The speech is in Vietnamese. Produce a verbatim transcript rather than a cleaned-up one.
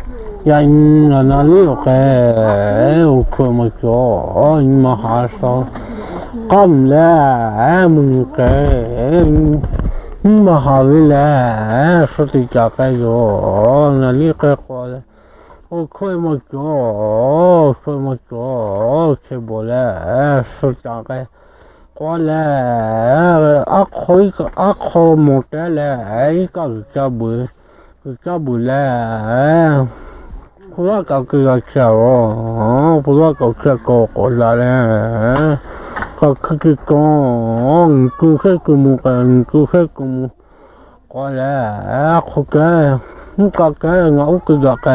Yan là nó liều cái của một chỗ mà họ sao cầm là mình cái mà họ là số tiền trả cái rồi là liều cái qua ô khơi một chỗ khơi một chỗ cái bộ là số trả cái qua là ác khối ác khối một cái là ấy có cho bự cho bự là bữa cậu cười chào bữa cậu chơi cổ cổ là nè cậu cái con cứ cái cứ một cái cứ cái cứ một gọi là ok cái cái ngấu cái giọt